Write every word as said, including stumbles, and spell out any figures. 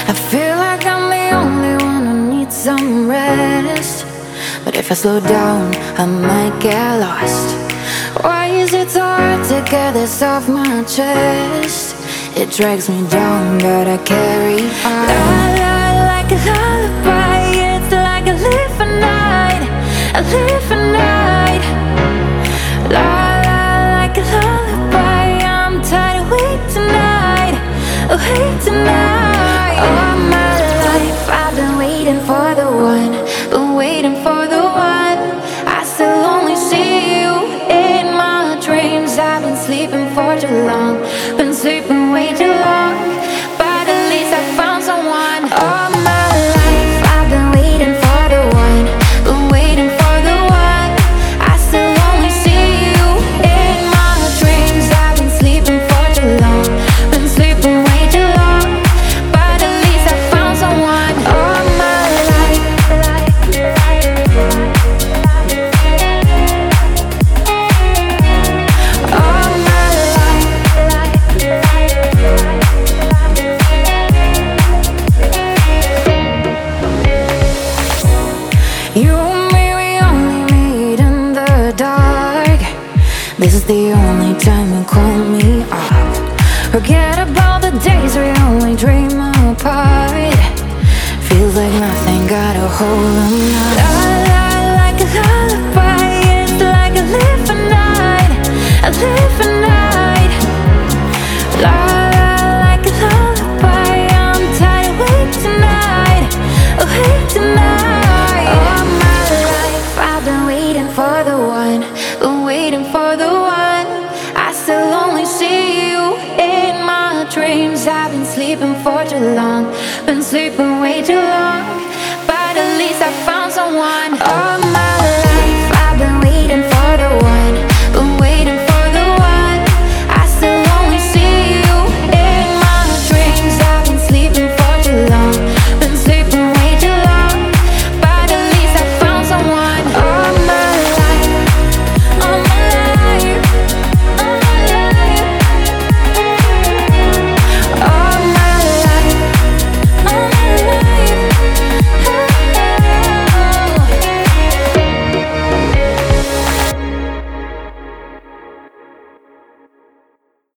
I feel like I'm the only one who needs some rest. But if I slow down, I might get lost. Why is it so hard to get this off my chest? It drags me down, but I carry on. La la, like a lullaby. It's like I live for night, I live for night. La la, like a lullaby. I'm tired of wait tonight, oh wait tonight. All my life I've been waiting for the one, been waiting for the one. I still only see you in my dreams. I've been sleeping for too long, been sleeping way too long. But at least I found someone. All my life I've been waiting for the one, been waiting for the one. I still only see you in my dreams. I've been sleeping for too long, been sleeping way too long. But at least I found someone. All my life. All my life. You and me, we only meet in the dark. This is the only time you call me up. Forget about the days we only dream apart. Feels like nothing got a hold of me. La la, like a lullaby. It's like I live for night, I live for night. La la, like a lullaby. I'm tired of wait tonight, oh wait tonight. All my life I've been waiting for the one, been waiting for the one. I still only see you in my dreams. I've been sleeping for too long, been sleeping way too long. But at least I found someone. Oh,